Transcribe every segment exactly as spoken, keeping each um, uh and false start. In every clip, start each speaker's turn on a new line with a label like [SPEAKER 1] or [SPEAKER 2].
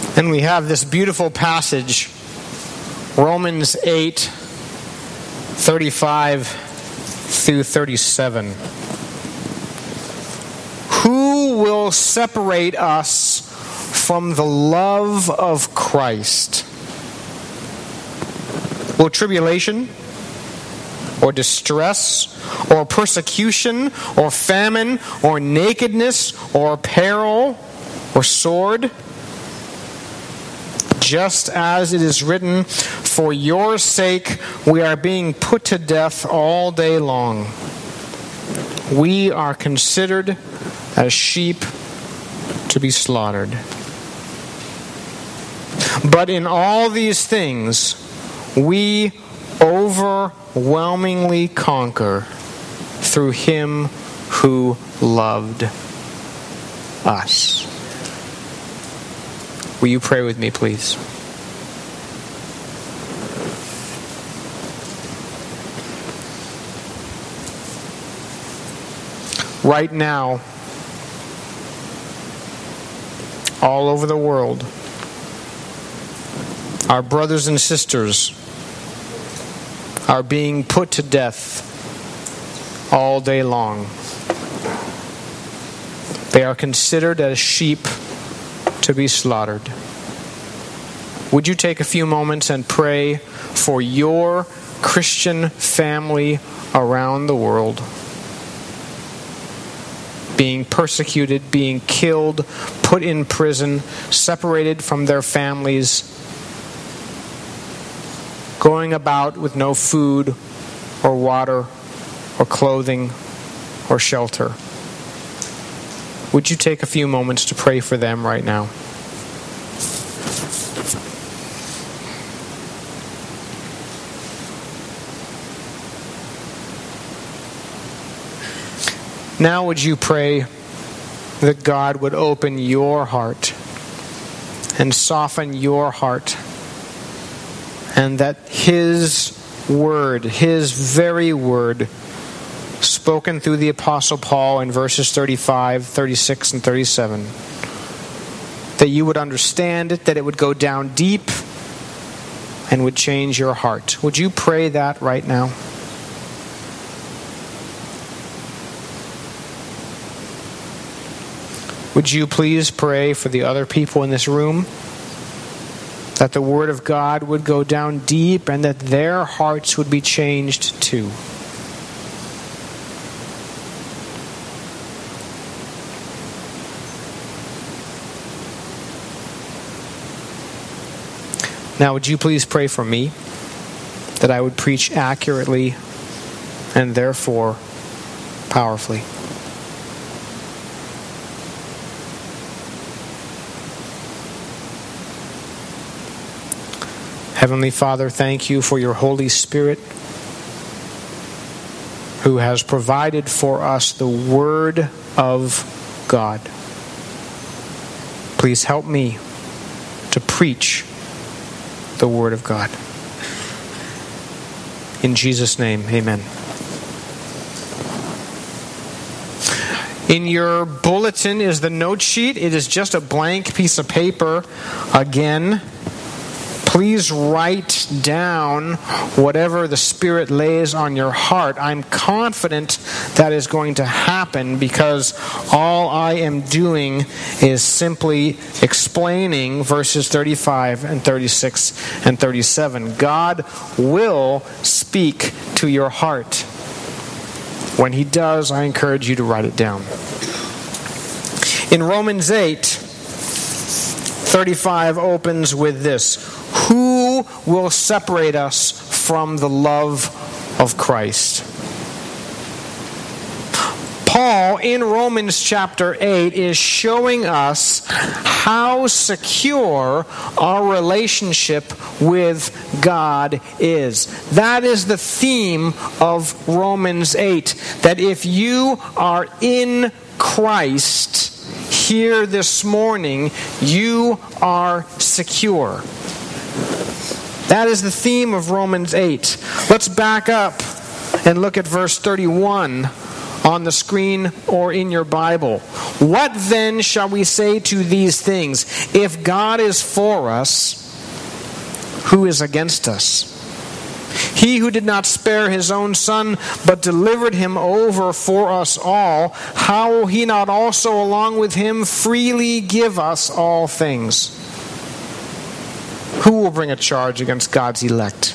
[SPEAKER 1] And we have this beautiful passage, Romans eight, thirty-five through thirty-seven. Who will separate us from the love of Christ? Will tribulation, or distress, or persecution, or famine, or nakedness, or peril, or sword? Just as it is written, for your sake we are being put to death all day long. We are considered as sheep to be slaughtered. But in all these things we overwhelmingly conquer through him who loved us. Will you pray with me, please? Right now, all over the world, our brothers and sisters are being put to death all day long. They are considered as sheep to be slaughtered. Would you take a few moments and pray for your Christian family around the world? Being persecuted, being killed, put in prison, separated from their families, going about with no food or water or clothing or shelter. Would you take a few moments to pray for them right now? Now would you pray that God would open your heart and soften your heart, and that His word, His very word, spoken through the Apostle Paul in verses thirty-five, thirty-six, and thirty-seven, that you would understand it, that it would go down deep and would change your heart. Would you pray that right now? Would you please pray for the other people in this room, that the Word of God would go down deep and that their hearts would be changed too? Now, would you please pray for me, that I would preach accurately and therefore powerfully? Heavenly Father, thank you for your Holy Spirit, who has provided for us the Word of God. Please help me to preach the Word of God. In Jesus' name, amen. In your bulletin is the note sheet. It is just a blank piece of paper. Again, please write down whatever the Spirit lays on your heart. I'm confident that is going to happen, because all I am doing is simply explaining verses thirty-five and thirty-six and thirty-seven. God will speak to your heart. When He does, I encourage you to write it down. In Romans eight, thirty-five opens with this: who will separate us from the love of Christ? Paul, in Romans chapter eight, is showing us how secure our relationship with God is. That is the theme of Romans eight, that if you are in Christ here this morning, you are secure. That is the theme of Romans eight. Let's back up and look at verse thirty-one on the screen or in your Bible. What then shall we say to these things? If God is for us, who is against us? He who did not spare his own son, but delivered him over for us all, how will he not also along with him freely give us all things? Who will bring a charge against God's elect?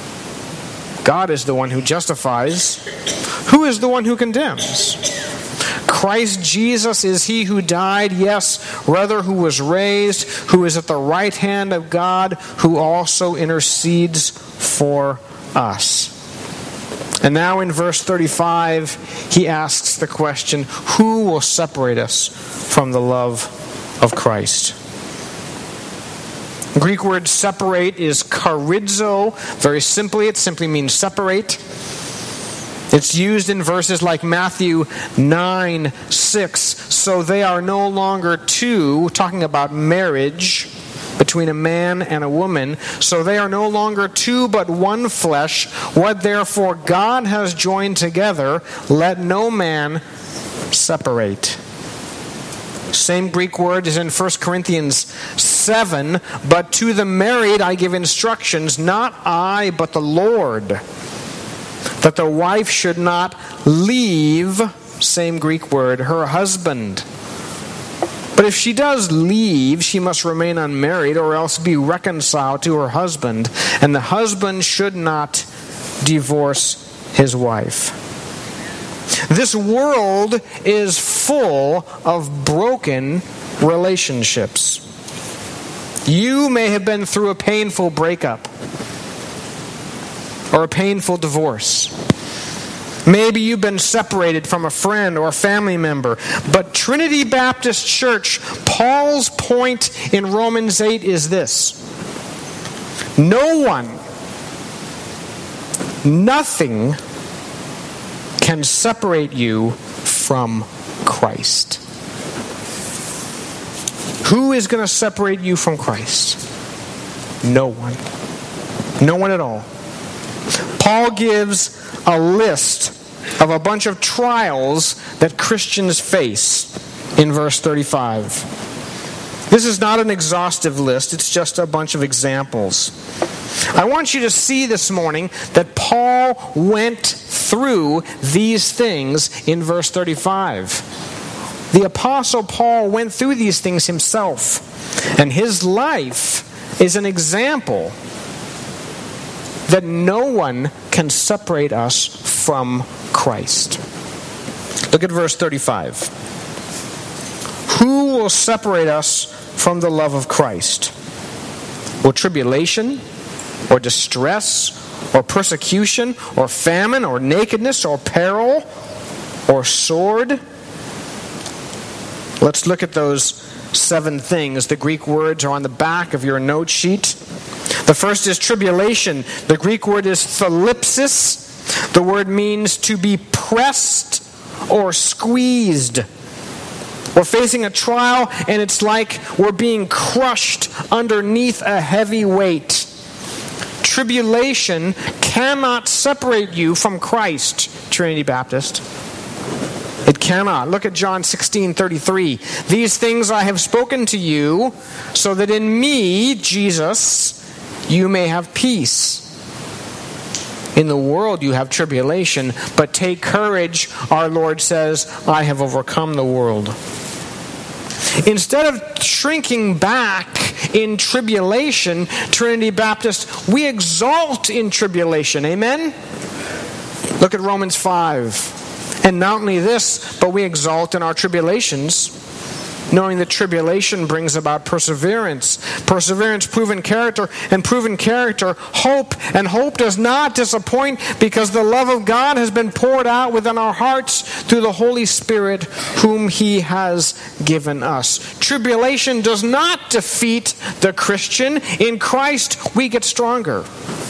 [SPEAKER 1] God is the one who justifies. Who is the one who condemns? Christ Jesus is he who died, yes, rather who was raised, who is at the right hand of God, who also intercedes for us. And now in verse thirty-five, he asks the question, who will separate us from the love of Christ? The Greek word separate is charizo. Very simply, it simply means separate. It's used in verses like Matthew nine six. So they are no longer two, talking about marriage between a man and a woman. So they are no longer two, but one flesh. What therefore God has joined together, let no man separate. Same Greek word is in First Corinthians seven. But to the married I give instructions, not I, but the Lord, that the wife should not leave, same Greek word, her husband. But if she does leave, she must remain unmarried or else be reconciled to her husband. And the husband should not divorce his wife. This world is full of broken relationships. You may have been through a painful breakup or a painful divorce. Maybe you've been separated from a friend or a family member. But Trinity Baptist Church, Paul's point in Romans eight is this. No one, nothing can separate you from Christ. Who is going to separate you from Christ? No one. No one at all. Paul gives a list of a bunch of trials that Christians face in verse thirty-five. This is not an exhaustive list, it's just a bunch of examples. I want you to see this morning that Paul went through these things in verse thirty-five. The Apostle Paul went through these things himself, and his life is an example that no one can separate us from Christ. Look at verse thirty-five. Who will separate us from the love of Christ? Will tribulation, or distress, or persecution, or famine, or nakedness, or peril, or sword? Let's look at those seven things. The Greek words are on the back of your note sheet. The first is tribulation. The Greek word is thalipsis. The word means to be pressed or squeezed. We're facing a trial, and it's like we're being crushed underneath a heavy weight. Tribulation cannot separate you from Christ, Trinity Baptist. It cannot. Look at John sixteen thirty-three. These things I have spoken to you, so that in me, Jesus, you may have peace. In the world you have tribulation, but take courage, our Lord says, I have overcome the world. Instead of shrinking back in tribulation, Trinity Baptist, we exalt in tribulation. Amen? Look at Romans five. And not only this, but we exalt in our tribulations, knowing that tribulation brings about perseverance. Perseverance, proven character, and proven character, hope. And hope does not disappoint, because the love of God has been poured out within our hearts through the Holy Spirit, whom He has given us. Tribulation does not defeat the Christian. In Christ, we get stronger.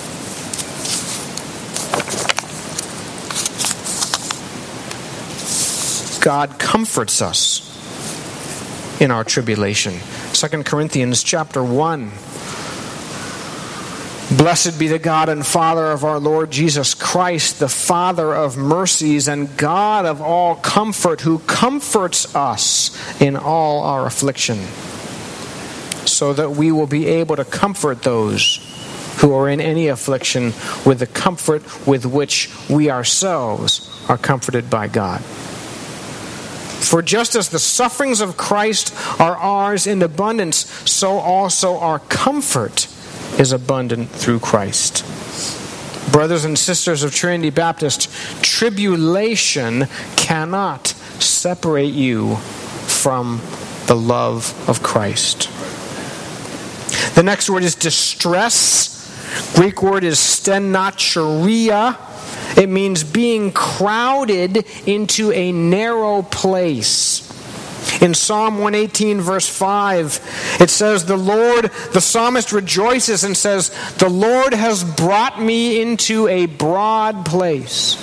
[SPEAKER 1] God comforts us in our tribulation. Second Corinthians chapter one. Blessed be the God and Father of our Lord Jesus Christ, the Father of mercies and God of all comfort, who comforts us in all our affliction, so that we will be able to comfort those who are in any affliction with the comfort with which we ourselves are comforted by God. For just as the sufferings of Christ are ours in abundance, so also our comfort is abundant through Christ. Brothers and sisters of Trinity Baptist, tribulation cannot separate you from the love of Christ. The next word is distress. Greek word is stenatcheria. It means being crowded into a narrow place. In Psalm one eighteen, verse five, it says, the Lord, the psalmist rejoices and says, the Lord has brought me into a broad place.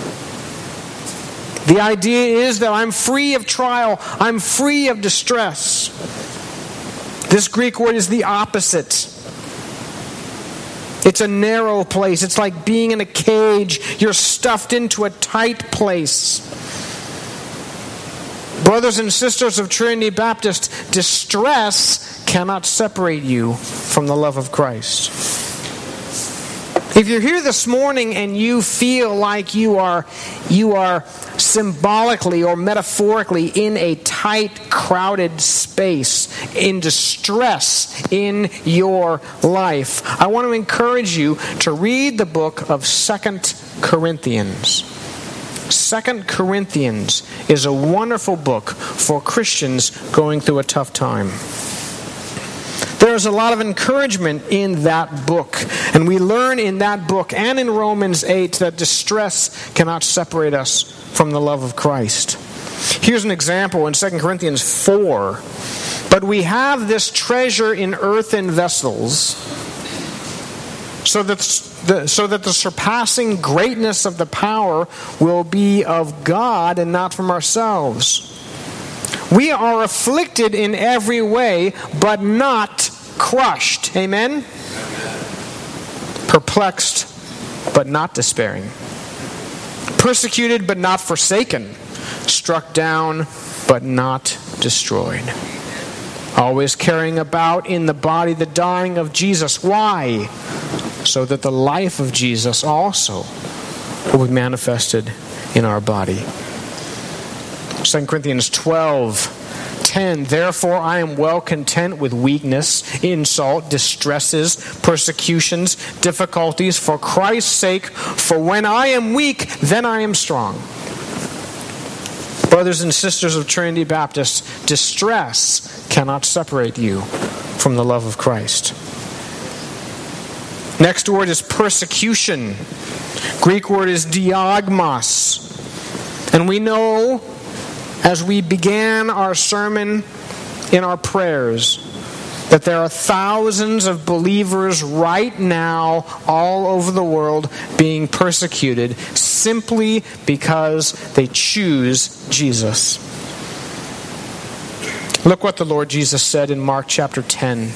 [SPEAKER 1] The idea is that I'm free of trial. I'm free of distress. This Greek word is the opposite. It's a narrow place. It's like being in a cage. You're stuffed into a tight place. Brothers and sisters of Trinity Baptist, distress cannot separate you from the love of Christ. If you're here this morning and you feel like you are, you are symbolically or metaphorically in a tight, crowded space, in distress in your life, I want to encourage you to read the book of Second Corinthians. Second Corinthians is a wonderful book for Christians going through a tough time. There is a lot of encouragement in that book. And we learn in that book and in Romans eight that distress cannot separate us from the love of Christ. Here's an example in Second Corinthians four. But we have this treasure in earthen vessels, so that the, so that the surpassing greatness of the power will be of God and not from ourselves. We are afflicted in every way, but not crushed. Amen? Perplexed, but not despairing. Persecuted, but not forsaken. Struck down, but not destroyed. Always carrying about in the body the dying of Jesus. Why? So that the life of Jesus also will be manifested in our body. Second Corinthians twelve ten. Therefore I am well content with weakness, insult, distresses, persecutions, difficulties, for Christ's sake. For when I am weak, then I am strong. Brothers and sisters of Trinity Baptist, distress cannot separate you from the love of Christ. Next word is persecution. Greek word is diagmos. And we know, as we began our sermon in our prayers, that there are thousands of believers right now all over the world being persecuted simply because they choose Jesus. Look what the Lord Jesus said in Mark chapter ten.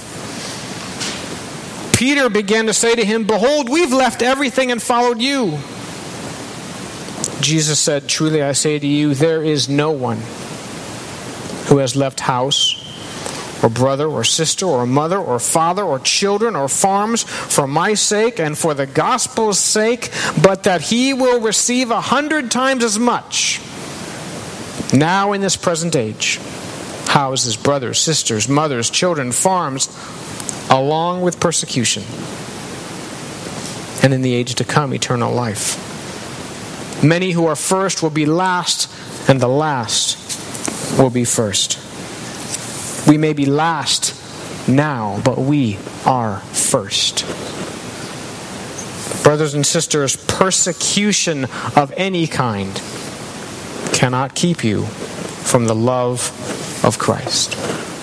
[SPEAKER 1] Peter began to say to him, "Behold, we've left everything and followed you." Jesus said, "Truly I say to you, there is no one who has left house or brother or sister or mother or father or children or farms for my sake and for the gospel's sake, but that he will receive a hundred times as much now in this present age, houses, brothers, sisters, mothers, children, farms, along with persecution, and in the age to come, eternal life. Many who are first will be last, and the last will be first." We may be last now, but we are first. Brothers and sisters, persecution of any kind cannot keep you from the love of Christ.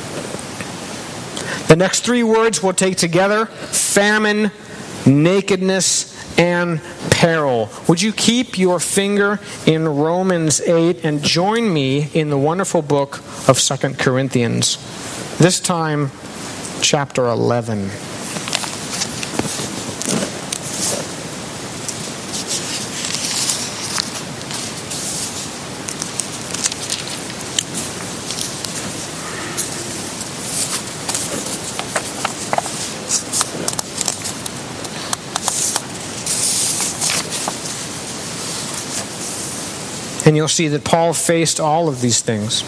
[SPEAKER 1] The next three words we'll take together: famine, nakedness, and peril. Would you keep your finger in Romans eight and join me in the wonderful book of Second Corinthians, this time chapter eleven. And you'll see that Paul faced all of these things.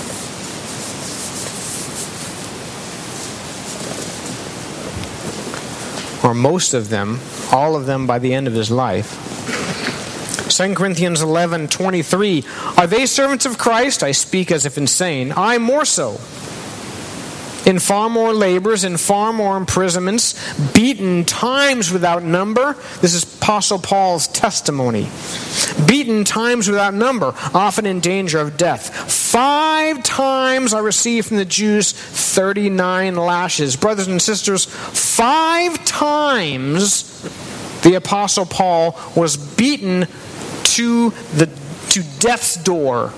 [SPEAKER 1] Or most of them, all of them by the end of his life. Second Corinthians eleven twenty-three, are they servants of Christ? I speak as if insane. I more so. In far more labors, in far more imprisonments, beaten times without number. This is Apostle Paul's testimony. Beaten times without number, often in danger of death. Five times I received from the Jews thirty-nine lashes. Brothers and sisters, five times the Apostle Paul was beaten to the to death's door.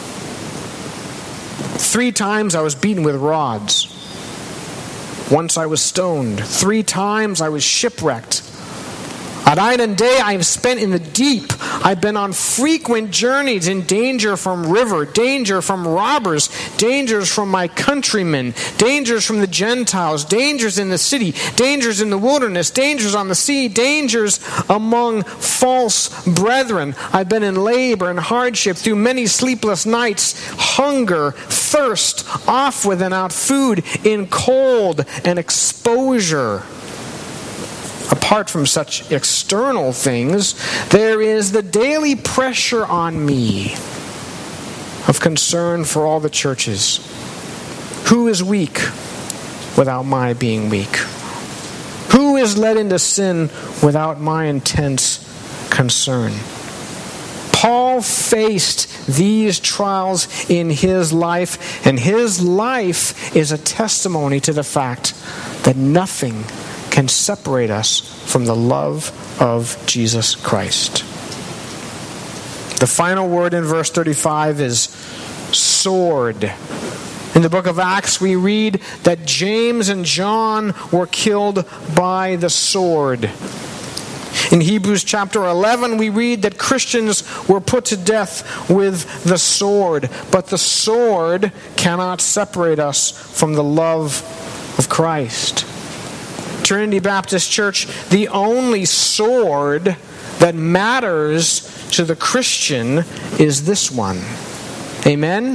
[SPEAKER 1] Three times I was beaten with rods. Once I was stoned. Three times I was shipwrecked. A night and day I have spent in the deep. I've been on frequent journeys in danger from river, danger from robbers, dangers from my countrymen, dangers from the Gentiles, dangers in the city, dangers in the wilderness, dangers on the sea, dangers among false brethren. I've been in labor and hardship through many sleepless nights, hunger, thirst, oft with and out food, in cold and exposure. Apart from such external things, there is the daily pressure on me of concern for all the churches. Who is weak without my being weak? Who is led into sin without my intense concern? Paul faced these trials in his life, and his life is a testimony to the fact that nothing can separate us from the love of Jesus Christ. The final word in verse thirty-five is sword. In the book of Acts, we read that James and John were killed by the sword. In Hebrews chapter eleven, we read that Christians were put to death with the sword. But the sword cannot separate us from the love of Christ. Trinity Baptist Church, the only sword that matters to the Christian is this one. Amen?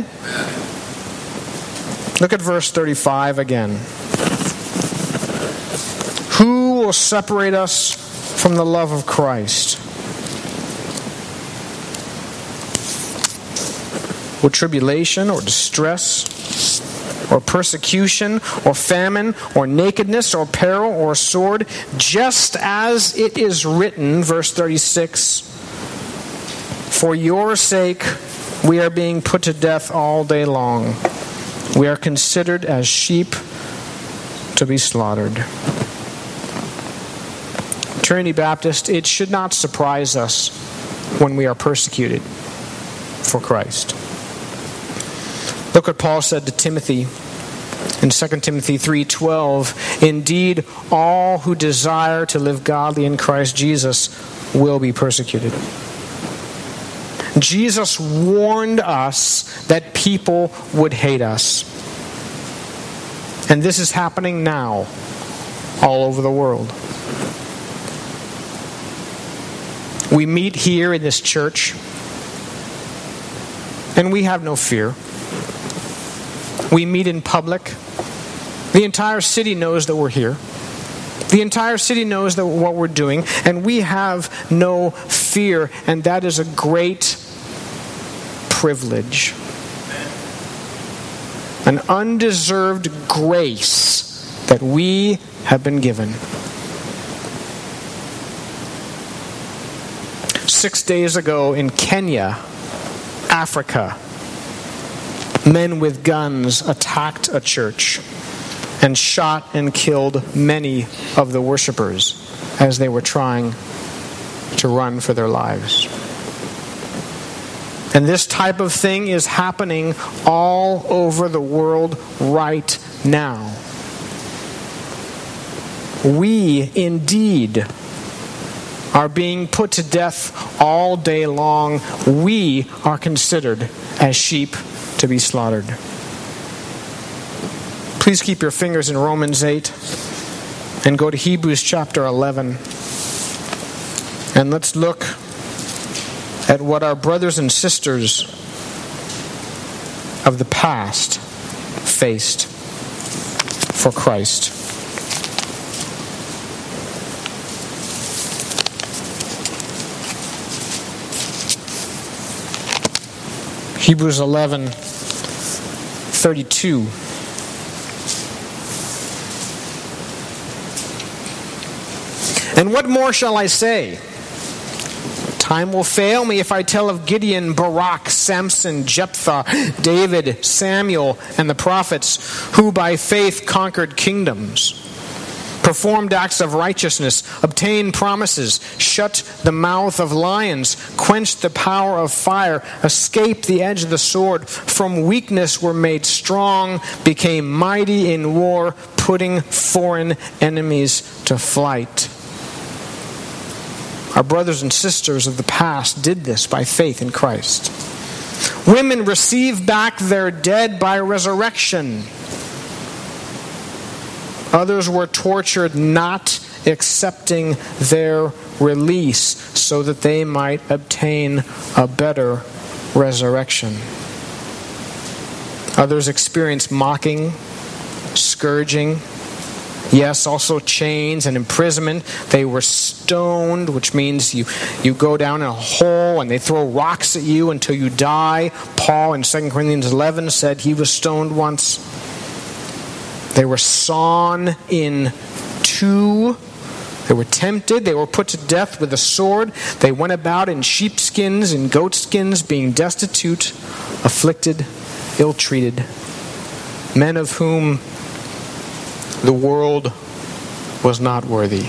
[SPEAKER 1] Look at verse thirty-five again. Who will separate us from the love of Christ? Will tribulation or distress or persecution, or famine, or nakedness, or peril, or sword, just as it is written, verse thirty-six, for your sake we are being put to death all day long. We are considered as sheep to be slaughtered. Trinity Baptist, it should not surprise us when we are persecuted for Christ. Look what Paul said to Timothy in Second Timothy three twelve. Indeed, all who desire to live godly in Christ Jesus will be persecuted. Jesus warned us that people would hate us. And this is happening now all over the world. We meet here in this church, and we have no fear. We meet in public. The entire city knows that we're here. The entire city knows that what we're doing, and we have no fear, and that is a great privilege. An undeserved grace that we have been given. Six days ago in Kenya, Africa, men with guns attacked a church and shot and killed many of the worshipers as they were trying to run for their lives. And this type of thing is happening all over the world right now. We indeed are being put to death all day long. We are considered as sheep to be slaughtered. Please keep your fingers in Romans eight and go to Hebrews chapter eleven. And let's look at what our brothers and sisters of the past faced for Christ. Hebrews eleven thirty-two. And what more shall I say? Time will fail me if I tell of Gideon, Barak, Samson, Jephthah, David, Samuel, and the prophets, who by faith conquered kingdoms, performed acts of righteousness, obtained promises, shut the mouth of lions, quenched the power of fire, escaped the edge of the sword, from weakness were made strong, became mighty in war, putting foreign enemies to flight. Our brothers and sisters of the past did this by faith in Christ. Women receive back their dead by resurrection. Others were tortured, not accepting their release so that they might obtain a better resurrection. Others experienced mocking, scourging, yes, also chains and imprisonment. They were stoned, which means you, you go down in a hole and they throw rocks at you until you die. Paul in Second Corinthians eleven said he was stoned once. They were sawn in two. They were tempted. They were put to death with a sword. They went about in sheepskins and goatskins, being destitute, afflicted, ill-treated. Men of whom the world was not worthy.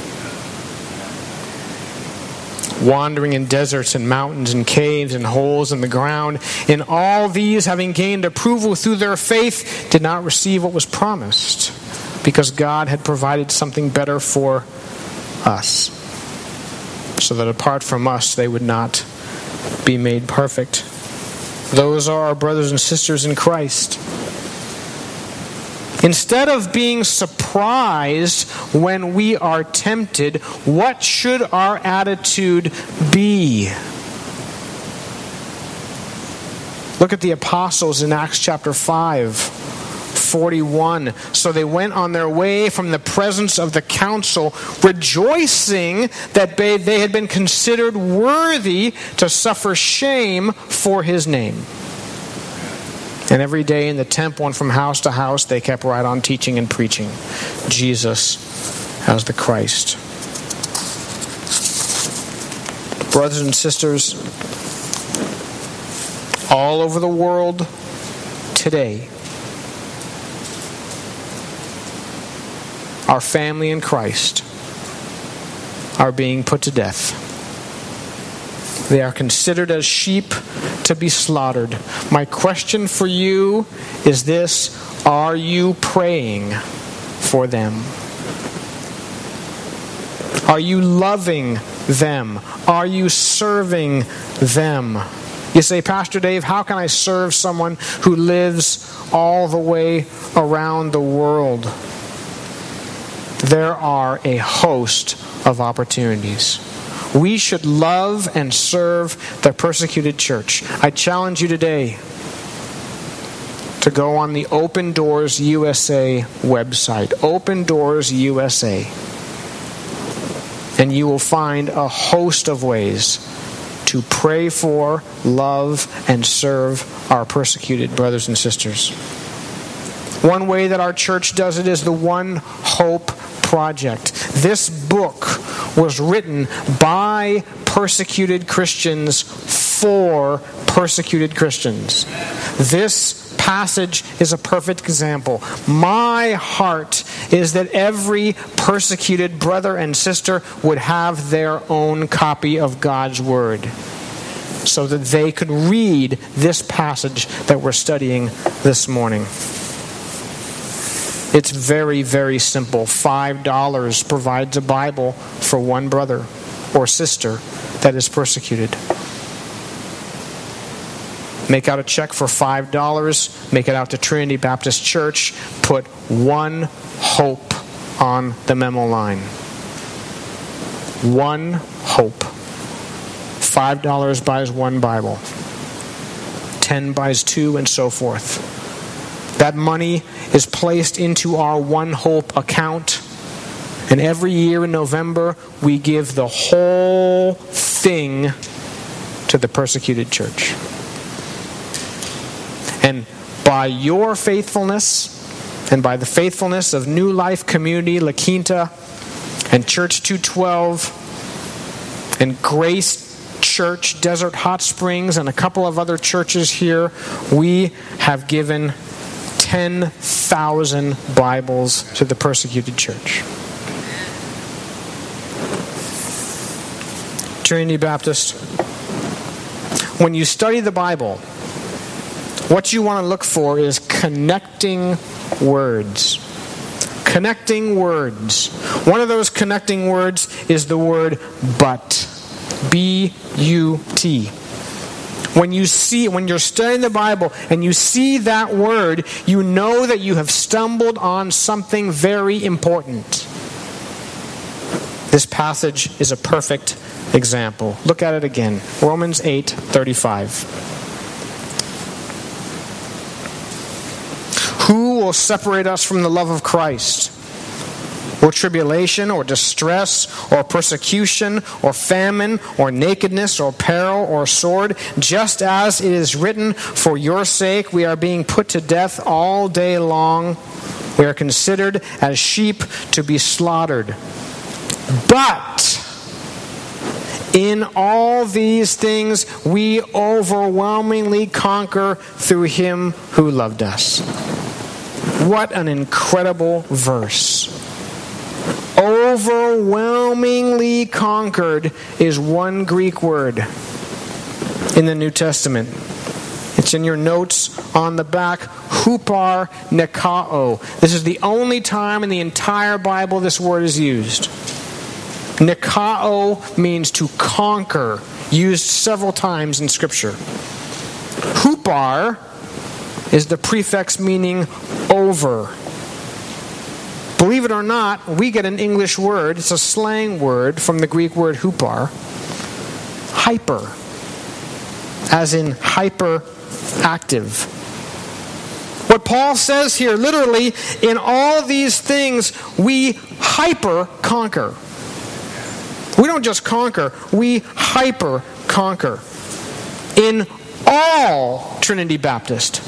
[SPEAKER 1] Wandering in deserts and mountains and caves and holes in the ground. In all these, having gained approval through their faith, did not receive what was promised, because God had provided something better for us, so that apart from us they would not be made perfect. Those are our brothers and sisters in Christ. Instead of being surprised when we are tempted, what should our attitude be? Look at the apostles in Acts chapter five, forty-one. So they went on their way from the presence of the council, rejoicing that they had been considered worthy to suffer shame for his name. And every day in the temple and from house to house, they kept right on teaching and preaching Jesus as the Christ. Brothers and sisters, all over the world today, our family in Christ are being put to death. They are considered as sheep to be slaughtered. My question for you is this: are you praying for them? Are you loving them? Are you serving them? You say, Pastor Dave, how can I serve someone who lives all the way around the world? There are a host of opportunities. We should love and serve the persecuted church. I challenge you today to go on the Open Doors U S A website, Open Doors U S A, and you will find a host of ways to pray for, love, and serve our persecuted brothers and sisters. One way that our church does it is the One Hope Project. This book was written by persecuted Christians for persecuted Christians. This passage is a perfect example. My heart is that every persecuted brother and sister would have their own copy of God's Word, so that they could read this passage that we're studying this morning. It's very, very simple. Five dollars provides a Bible for one brother or sister that is persecuted. Make out a check for five dollars. Make it out to Trinity Baptist Church. Put One Hope on the memo line. One Hope. five dollars buys one Bible. ten buys two, and so forth. That money is placed into our One Hope account. And every year in November, we give the whole thing to the persecuted church. And by your faithfulness, and by the faithfulness of New Life Community La Quinta, and Church two twelve, and Grace Church, Desert Hot Springs, and a couple of other churches here, we have given ten thousand Bibles to the persecuted church. Trinity Baptist, when you study the Bible, what you want to look for is connecting words. Connecting words. One of those connecting words is the word but. B U T. When you see, when you're studying the Bible and you see that word, you know that you have stumbled on something very important. This passage is a perfect example. Look at it again. Romans eight thirty-five. Who will separate us from the love of Christ? Or tribulation, or distress, or persecution, or famine, or nakedness, or peril, or sword, just as it is written, for your sake we are being put to death all day long. We are considered as sheep to be slaughtered. But in all these things we overwhelmingly conquer through him who loved us. What an incredible verse. Overwhelmingly conquered is one Greek word in the New Testament. It's in your notes on the back. Hupar nikao. This is the only time in the entire Bible this word is used. Nikao means to conquer, used several times in Scripture. Hupar is the prefix meaning over. Believe it or not, we get an English word, it's a slang word from the Greek word hupar, hyper, as in hyperactive. What Paul says here, literally, in all these things, we hyper conquer. We don't just conquer, we hyper conquer. In all Trinity Baptist.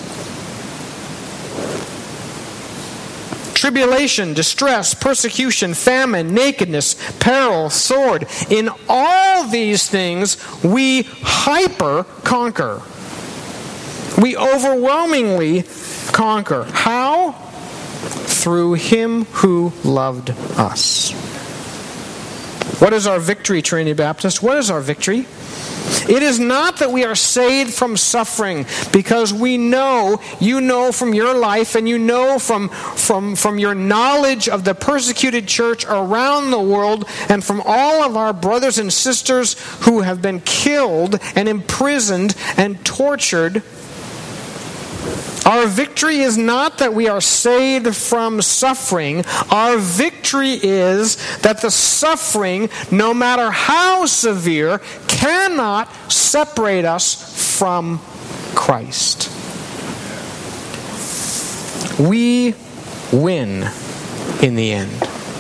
[SPEAKER 1] Tribulation, distress, persecution, famine, nakedness, peril, sword. In all these things, we hyper conquer. We overwhelmingly conquer. How? Through him who loved us. What is our victory, Trinity Baptist? What is our victory? It is not that we are saved from suffering, because we know, you know from your life, and you know from, from, from your knowledge of the persecuted church around the world, and from all of our brothers and sisters who have been killed and imprisoned and tortured. Our victory is not that we are saved from suffering. Our victory is that the suffering, no matter how severe, cannot separate us from Christ. We win in the end.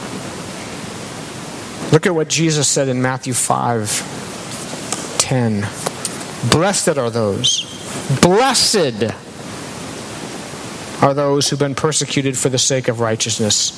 [SPEAKER 1] Look at what Jesus said in Matthew five ten. Blessed are those. Blessed are those who've been persecuted for the sake of righteousness.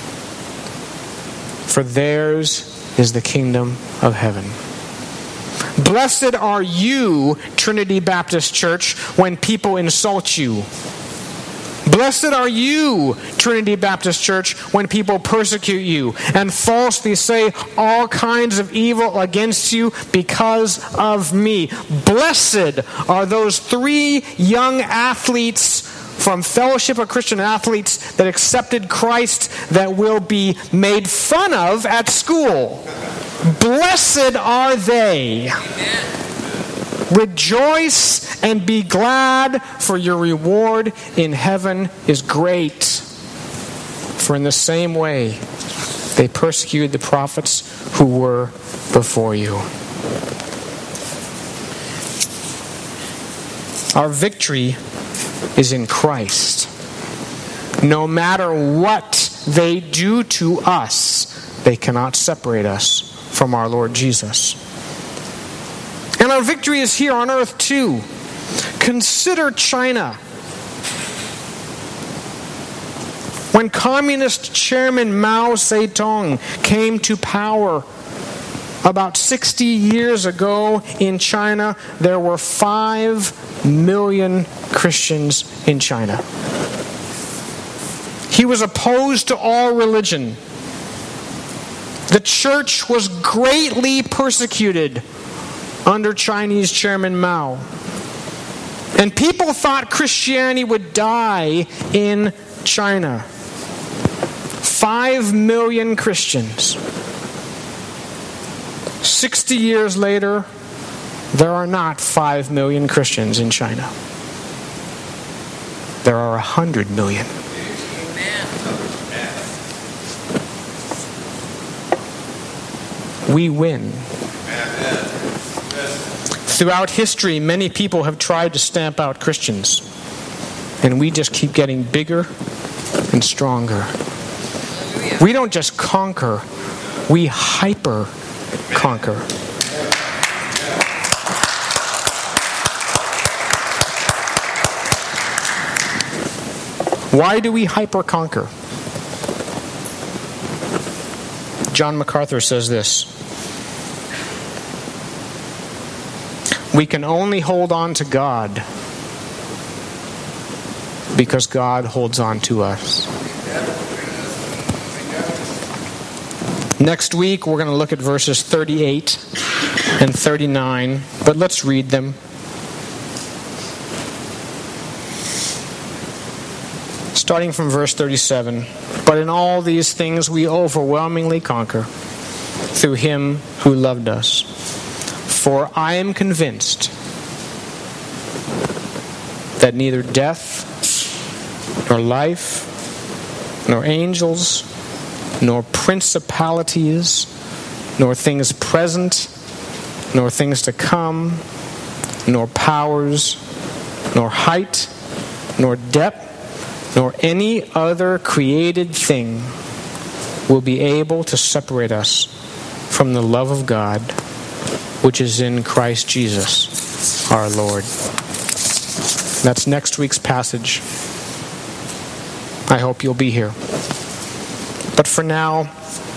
[SPEAKER 1] For theirs is the kingdom of heaven. Blessed are you, Trinity Baptist Church, when people insult you. Blessed are you, Trinity Baptist Church, when people persecute you and falsely say all kinds of evil against you because of me. Blessed are those three young athletes from Fellowship of Christian Athletes that accepted Christ that will be made fun of at school. Blessed are they. Rejoice and be glad, for your reward in heaven is great. For in the same way they persecuted the prophets who were before you. Our victory is in Christ. No matter what they do to us, they cannot separate us from our Lord Jesus. And our victory is here on earth too. Consider China. When Communist Chairman Mao Zedong came to power about sixty years ago in China, there were five million Christians in China. He was opposed to all religion. The church was greatly persecuted under Chinese Chairman Mao. And people thought Christianity would die in China. Five million Christians. Sixty years later, there are not five million Christians in China. There are a hundred million. We win. Throughout history, many people have tried to stamp out Christians, and we just keep getting bigger and stronger. We don't just conquer, we hyper conquer. Why do we hyper conquer? John MacArthur says this: we can only hold on to God because God holds on to us. Next week, we're going to look at verses thirty-eight and thirty-nine, but let's read them. Starting from verse thirty-seven. But in all these things we overwhelmingly conquer through him who loved us. For I am convinced that neither death, nor life, nor angels, nor principalities, nor things present, nor things to come, nor powers, nor height, nor depth, nor any other created thing will be able to separate us from the love of God, which is in Christ Jesus, our Lord. That's next week's passage. I hope you'll be here. But for now,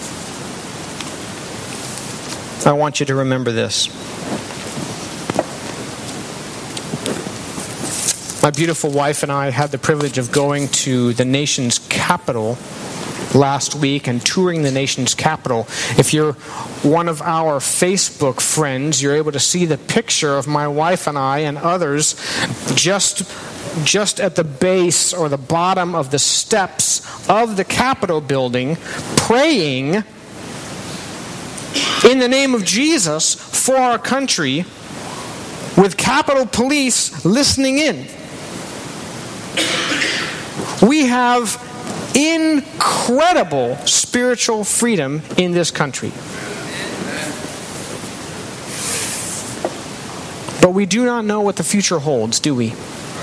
[SPEAKER 1] I want you to remember this. My beautiful wife and I had the privilege of going to the nation's capital last week and touring the nation's capital. If you're one of our Facebook friends, you're able to see the picture of my wife and I and others just, just at the base or the bottom of the steps of the Capitol building, praying in the name of Jesus for our country, with Capitol Police listening in. We have incredible spiritual freedom in this country. But we do not know what the future holds, do we?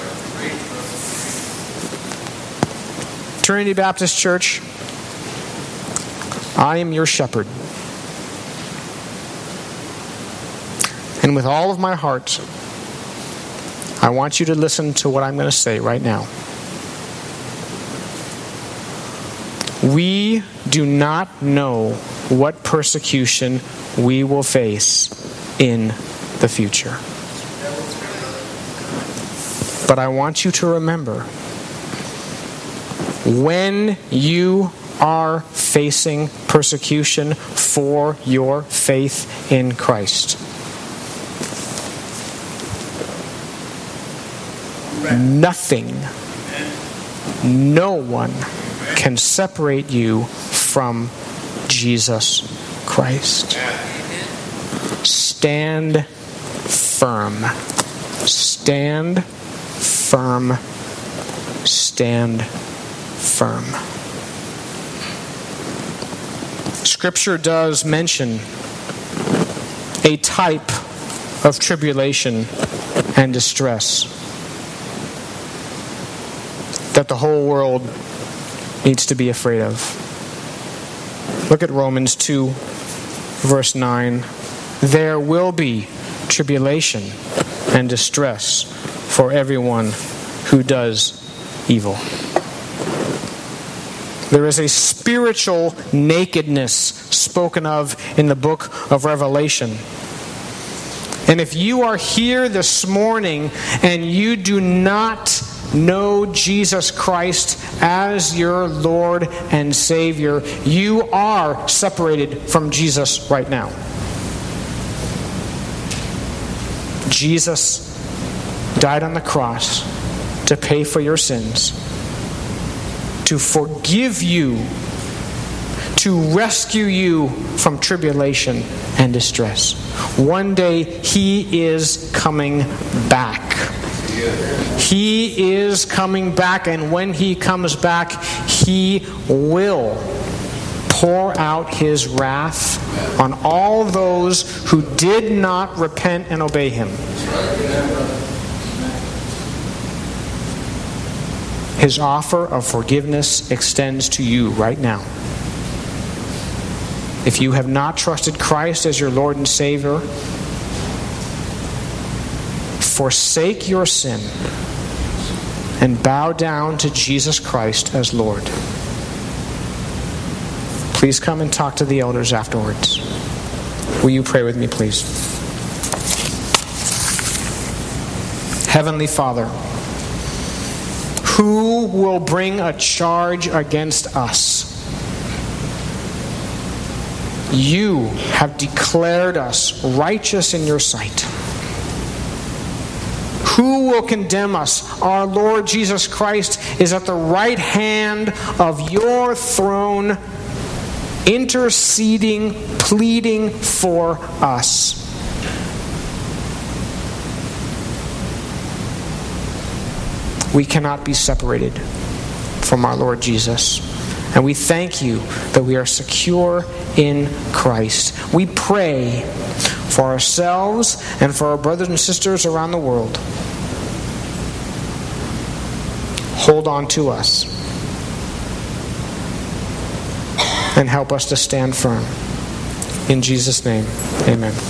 [SPEAKER 1] Trinity Baptist Church, I am your shepherd. And with all of my heart, I want you to listen to what I'm going to say right now. We do not know what persecution we will face in the future. But I want you to remember, when you are facing persecution for your faith in Christ, nothing, no one can separate you from Jesus Christ. Stand firm. Stand firm. Stand firm. Scripture does mention a type of tribulation and distress. that the whole world needs to be afraid of. Look at Romans two, verse nine. There will be tribulation and distress for everyone who does evil. There is a spiritual nakedness spoken of in the book of Revelation. And if you are here this morning and you do not know Jesus Christ as your Lord and Savior, you are separated from Jesus right now. Jesus died on the cross to pay for your sins, to forgive you, to rescue you from tribulation and distress. One day He is coming back. He is coming back, and when He comes back, He will pour out His wrath on all those who did not repent and obey Him. His offer of forgiveness extends to you right now. If you have not trusted Christ as your Lord and Savior, forsake your sin and bow down to Jesus Christ as Lord. Please come and talk to the elders afterwards. Will you pray with me, please? Heavenly Father, who will bring a charge against us? You have declared us righteous in your sight. Who will condemn us? Our Lord Jesus Christ is at the right hand of your throne, interceding, pleading for us. We cannot be separated from our Lord Jesus. And we thank you that we are secure in Christ. We pray for ourselves and for our brothers and sisters around the world. Hold on to us and help us to stand firm. In Jesus' name, amen.